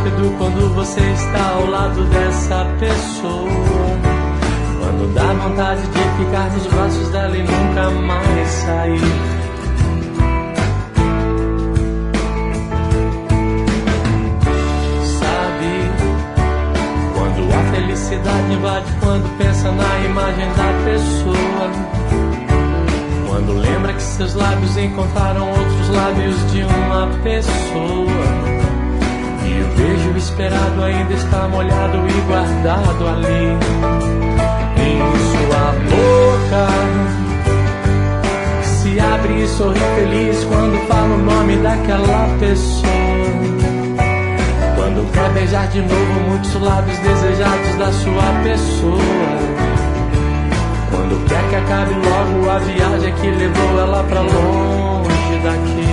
rápido quando você está ao lado dessa pessoa. Quando dá vontade de ficar nos braços dela e nunca mais sair. Sabe, quando a felicidade invade, quando pensa na imagem da pessoa. Quando lembra que seus lábios encontraram outros lábios de uma pessoa. E o beijo esperado ainda está molhado e guardado ali em sua boca. Se abre e sorri feliz quando fala o nome daquela pessoa. Quando quer beijar de novo muitos lábios desejados da sua pessoa. Quando quer que acabe logo a viagem que levou ela pra longe daqui.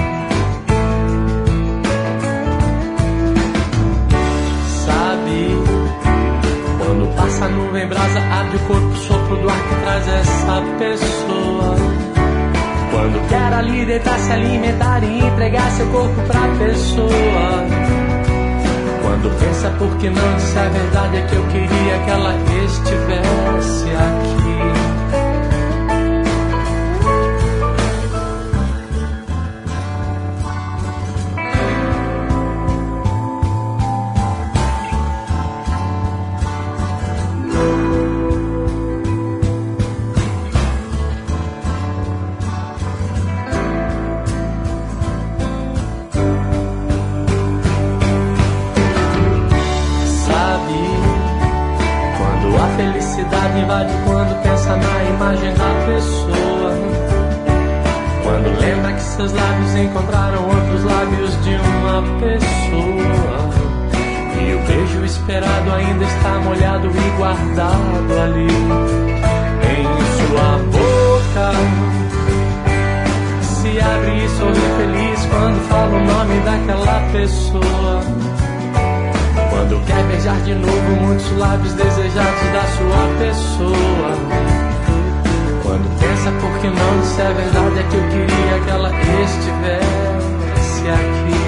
Sabe, quando passa a nuvem brasa, abre o corpo, sopro do ar que traz essa pessoa. Quando quer ali deitar, se alimentar e entregar seu corpo pra pessoa. Quando pensa por que não disse a verdade, é que eu queria que ela estivesse aqui. Invade quando pensa na imagem da pessoa. Quando lembra que seus lábios encontraram outros lábios de uma pessoa. E o beijo esperado ainda está molhado e guardado ali em sua boca. Se abre e sorri feliz quando fala o nome daquela pessoa. Quando quer beijar de novo muitos lábios desejados da sua pessoa. Quando pensa por que não disse a verdade, é que eu queria que ela estivesse aqui.